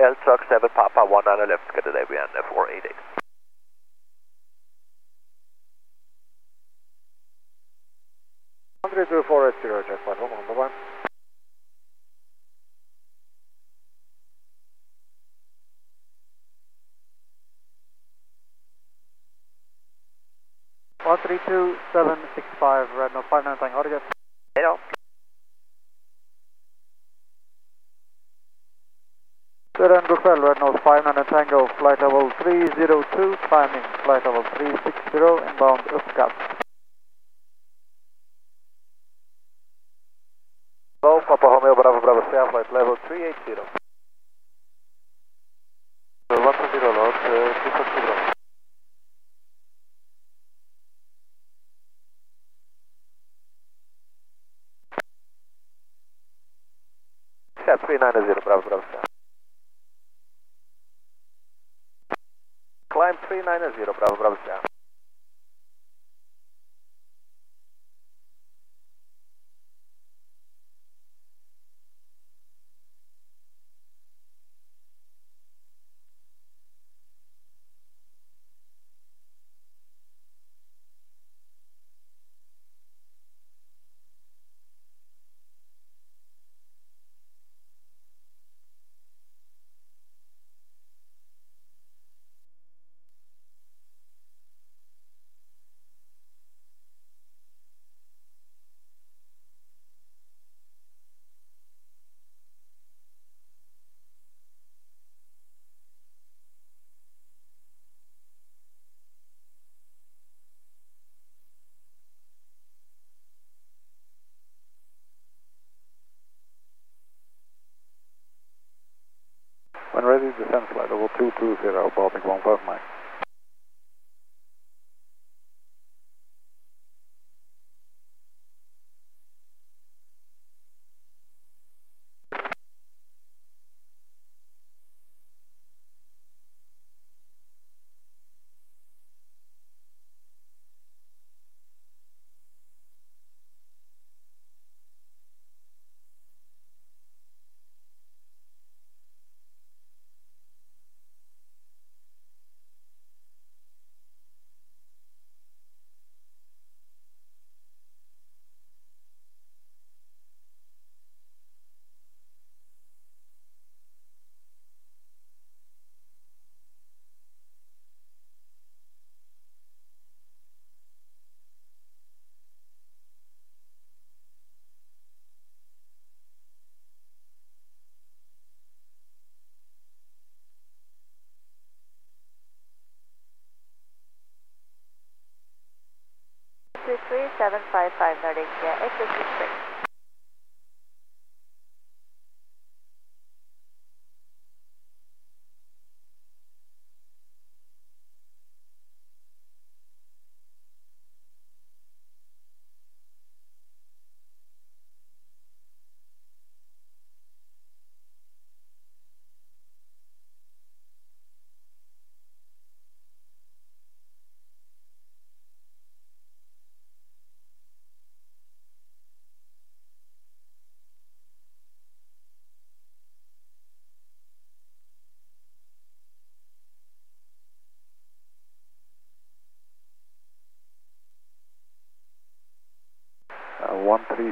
Hotel Truck 7 Papa 19 left, get it ABN 488. Three two four eight zero, check platform on the one. One three two seven six five, red no 59 Tango, how to get? Hello. Good and good red no 59 Tango, flight level 302, climbing, flight level 360, inbound uppkast. Hello, Papa Romeo Bravo Bravo Sierra, flight level 380. 120 load, 240. Set 390, Bravo Bravo Sierra. Climb 390, Bravo Bravo Sierra. When ready, descend flight level 220, Baltic 15 Mike. Two three 755 Nordic, exit 63. Uh,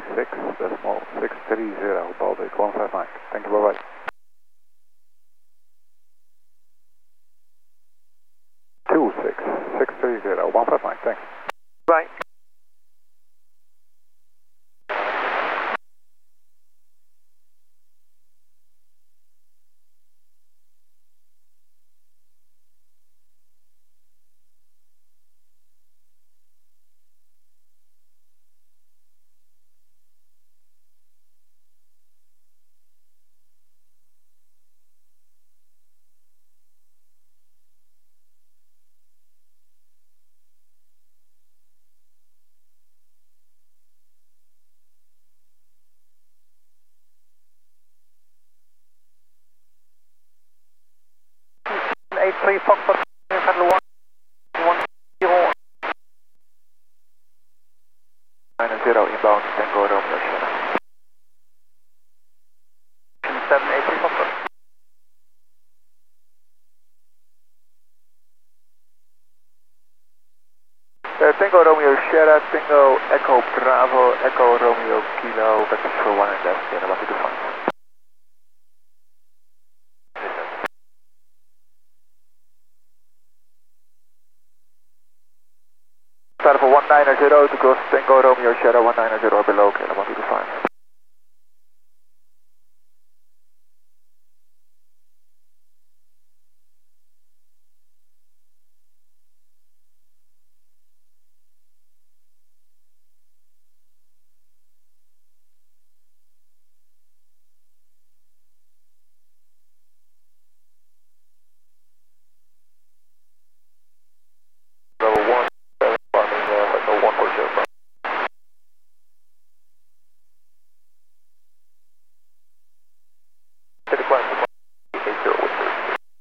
136.630, Baltic 15 Mike. Thank you, bye bye. 26630, 15 Mike, thanks. Right. Three Foxtrot, Paddle 1, 10. 90 inbound, Tango Romeo Sierra. 783 Foxtrot. Tango Romeo Sierra, Tango Echo Bravo, Echo Romeo Kilo, vectors for 1 and left, and about to define. Start for 190 to cross Tango Romeo Sierra 190 or below, and about to define. Level 1, farming, Echo 140. City Climb 80 Whistler.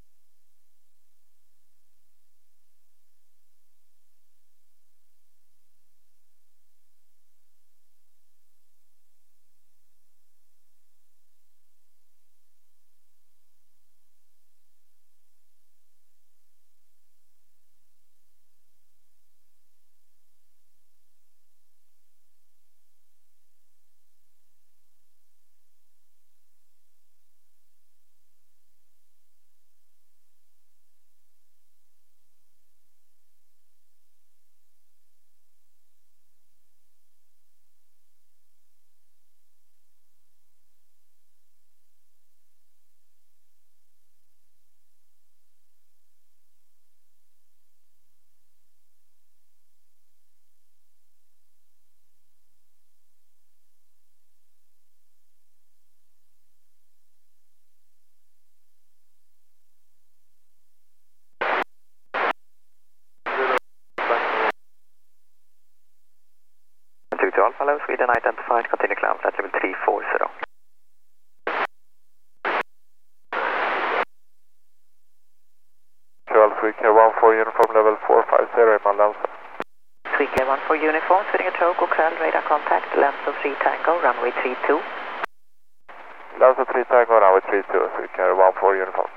To Alpha Hello, Sweden identified, continue climb flight level 340. Charles, we care 14 uniform level 450 in Malmö. Tweaker 14 uniform, Sweden Control, god kväll, radar contact, Lanzo 3 Tango, runway 32. Lanzo 3 Tango, runway 32, we care 14 uniform.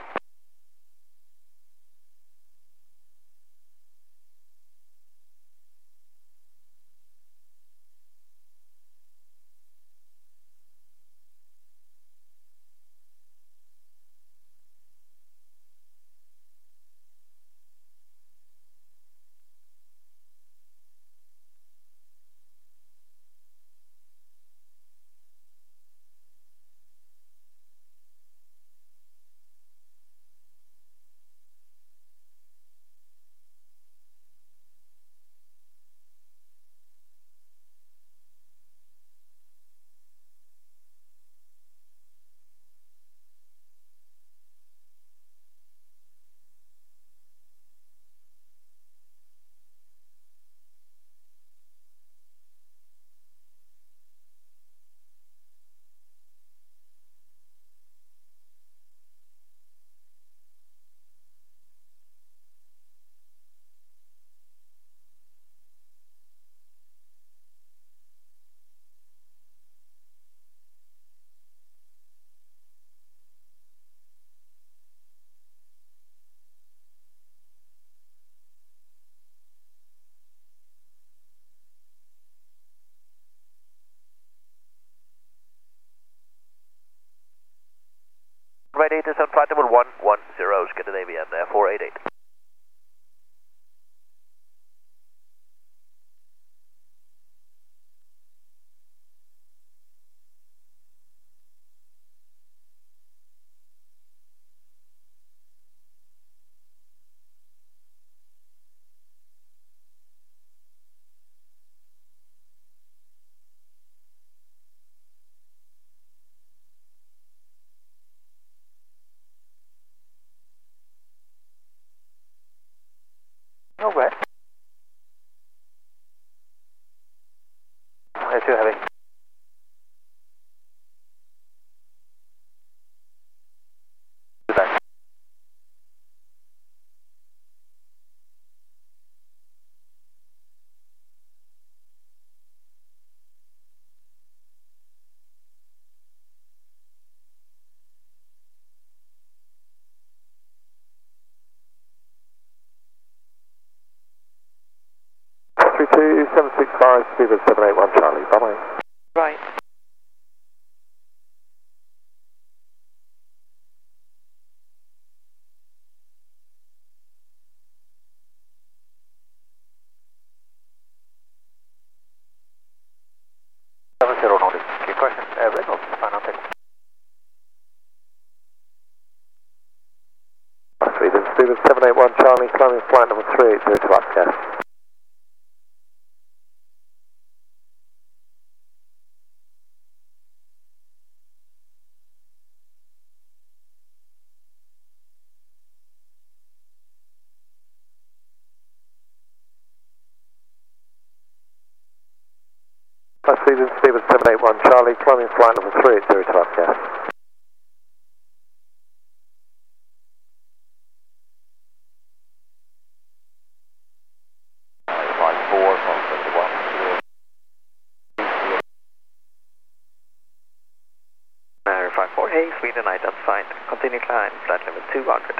Radiators on flight level 110, Scandinavian 488. Mars, Steven 781 Charlie, bye-bye. Right. Question, Reynolds, final take. Sweden, Steven 781 Charlie, climbing flight number 380 to Access. Sweden, Steven 781 Charlie, climbing flight number 380 to Access. Mary 54, hey, Sweden identified. Continue climb, flight level 200.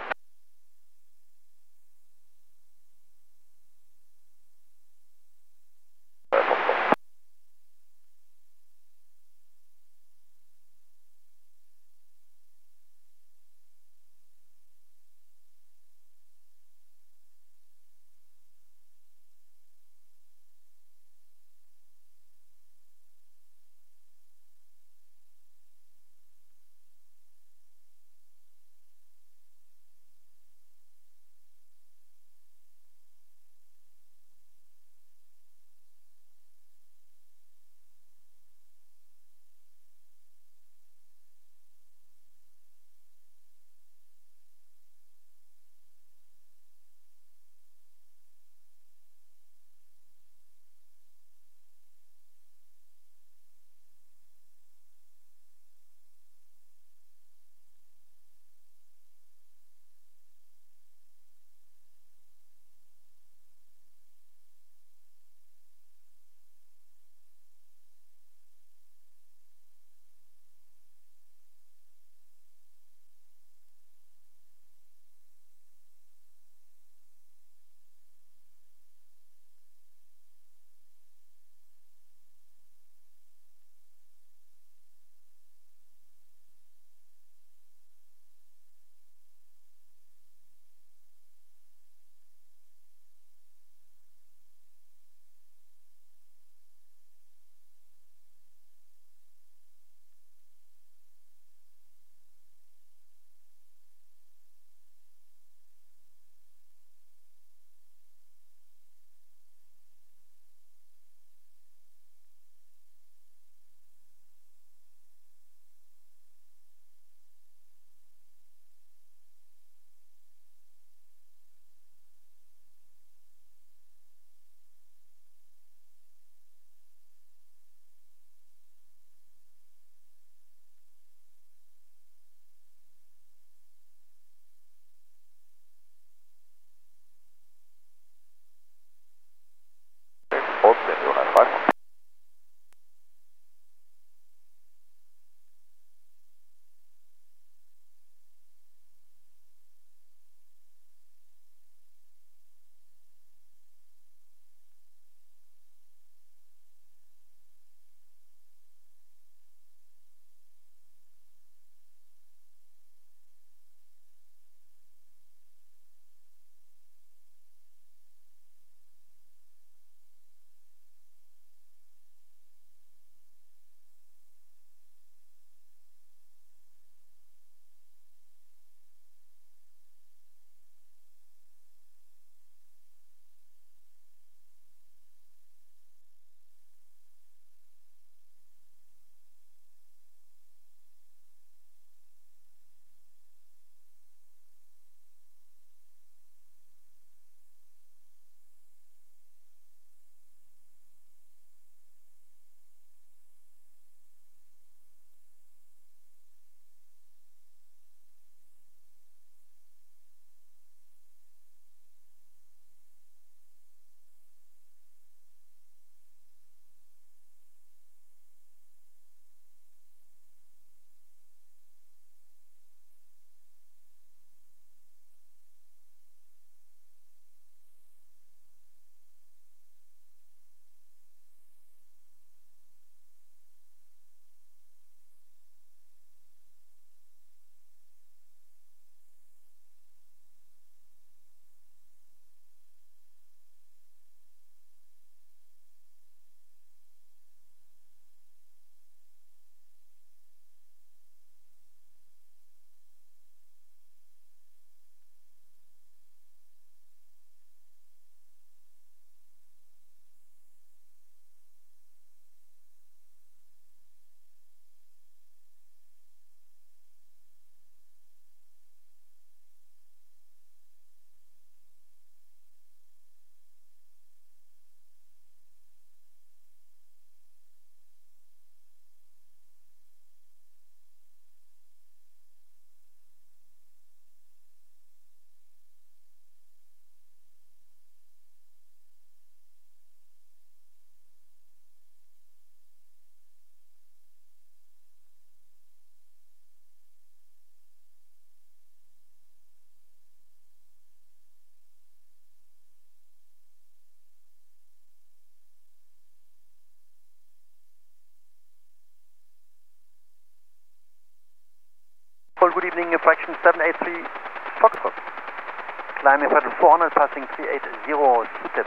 Control, good evening, fraction 783 Foxtrot. Climbing throttle 400, passing 380 SUTEP.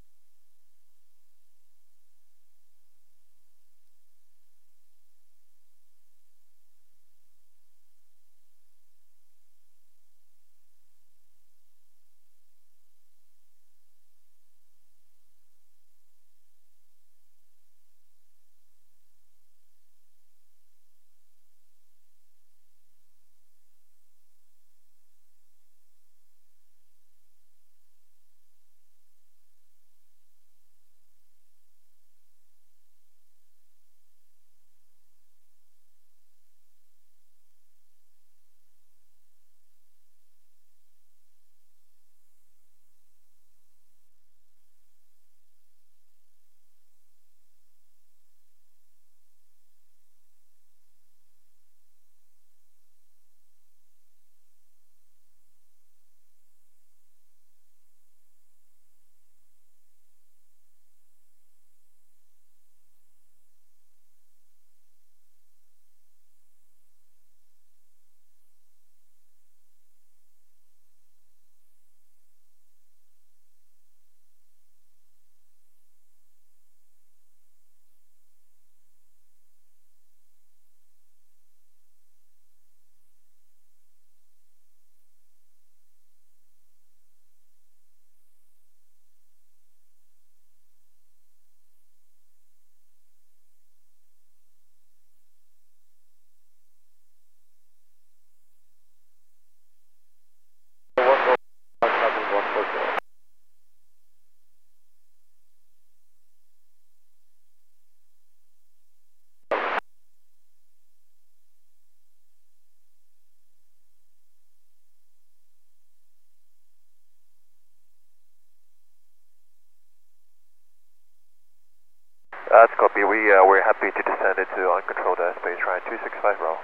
That's copy. We're happy to descend into uncontrolled airspace, Ryan 265 row.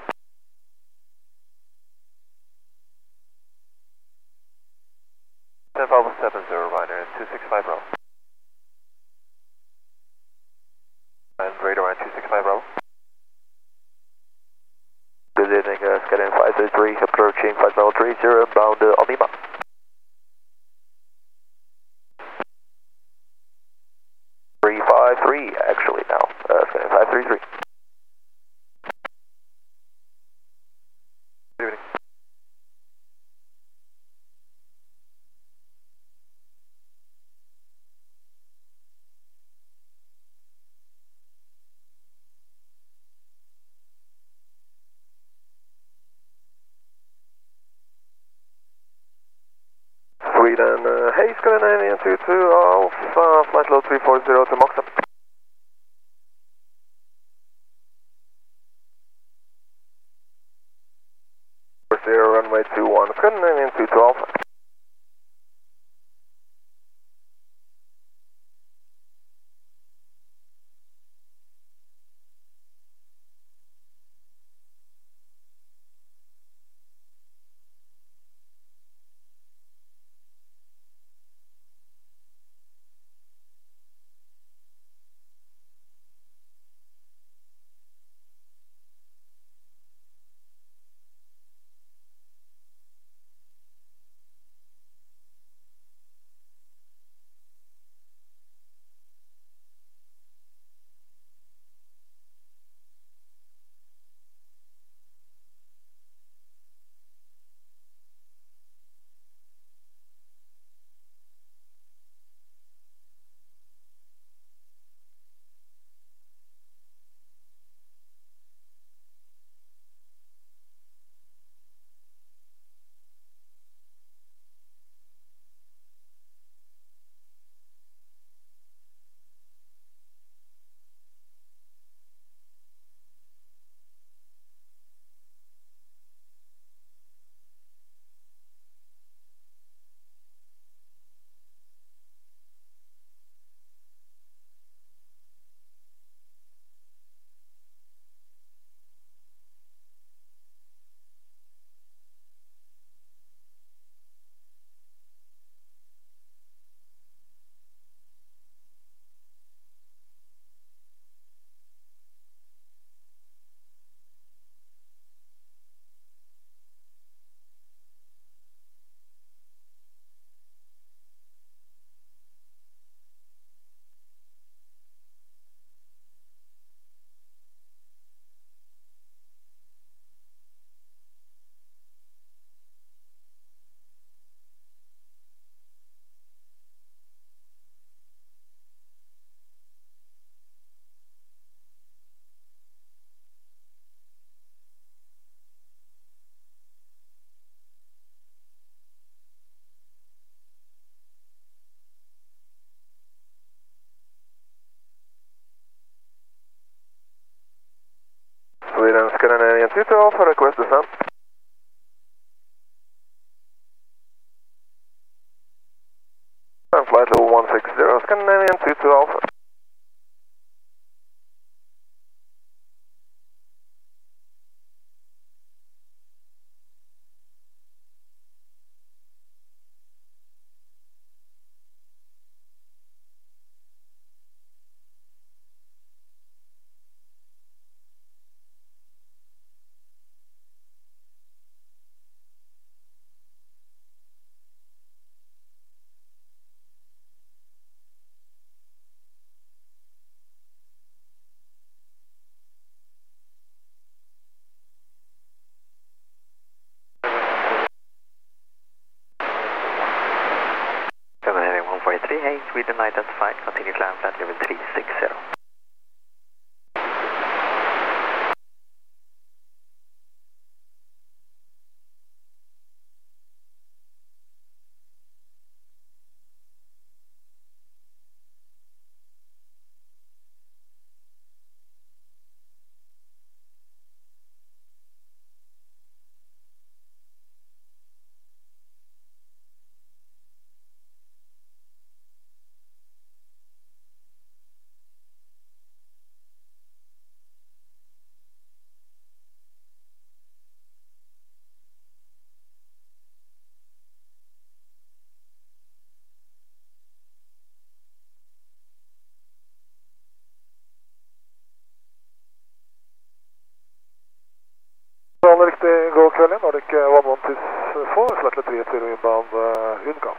Alpha 70 Ryanair 265 row. And radar Ryan 265 row. Good evening, Skyline 533, approaching 5030, bound Alima. Actually now, Skyline 533. Good evening. Sweden, hey, Skyline 922 Alpha, flight load 340 to Moxa. Runway 21, Skyline 922 Alpha. Tutor Alpha, request descent. And flight level 160, Scandinavian 22 Alpha. Copenhagen 143, hey, Sweden identified, continue climb flight level 360. Riktig god kveld, Nordic 114, flight level 30 inbound Unicom.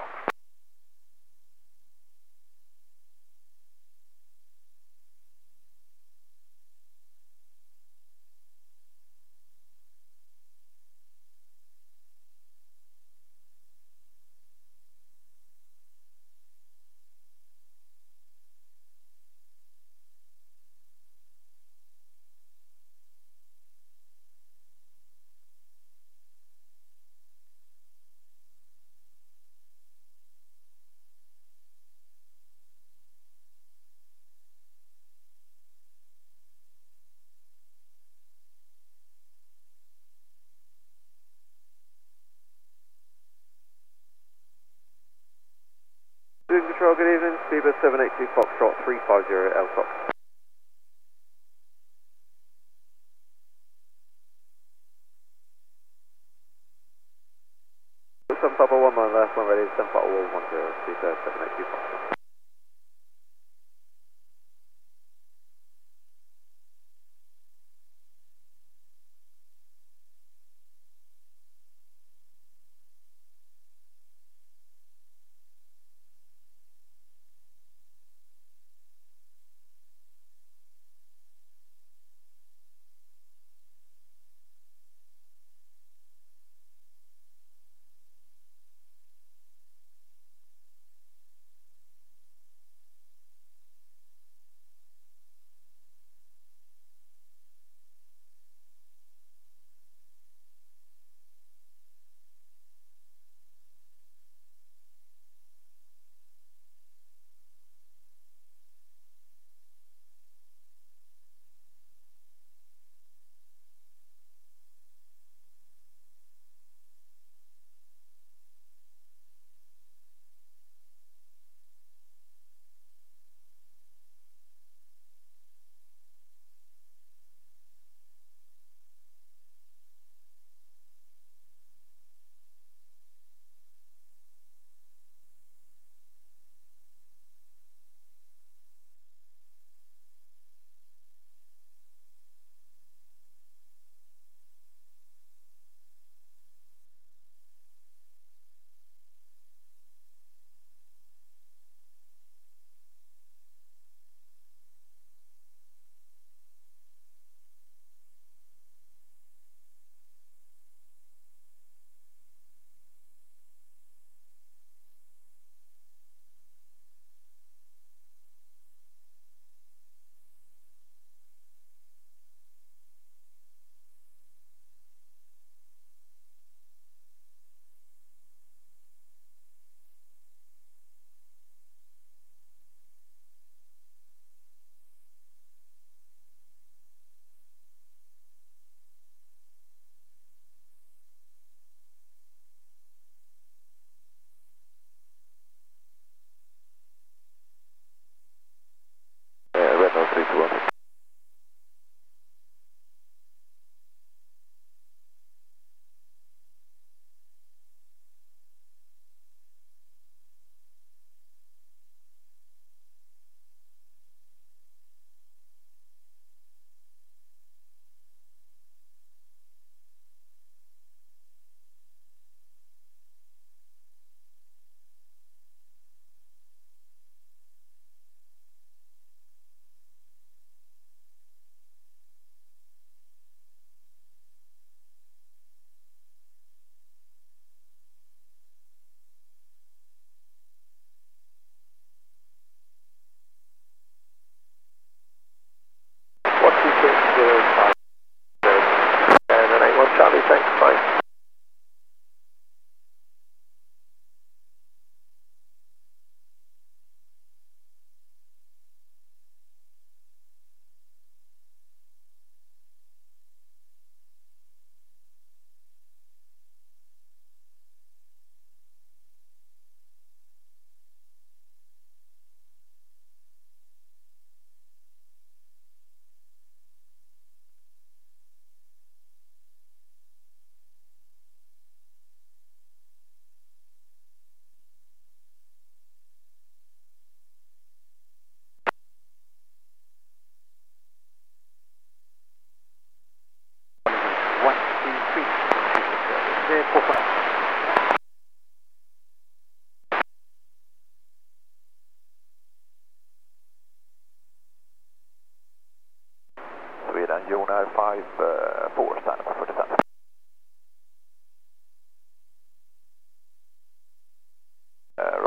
Student Control, good evening. Speedbird 782 Foxtrot 350 L-Top. Seven Papa 1 mile left, one ready, 7 Papa 110, Speedbird 782 Foxtrot. runway 249. Sweden, Jona 5,